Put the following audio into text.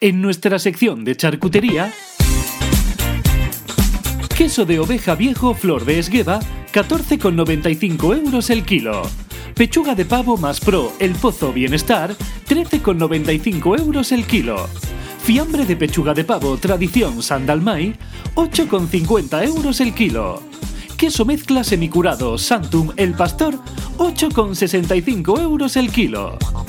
En nuestra sección de charcutería, queso de oveja viejo Flor de Esgueva, 14,95 € el kilo. Pechuga de pavo más pro El Pozo Bienestar, 13,95 € el kilo. Fiambre de pechuga de pavo Tradición Sandalmay, 8,50 € el kilo. Queso mezcla semicurado Santum El Pastor, 8,65 € el kilo.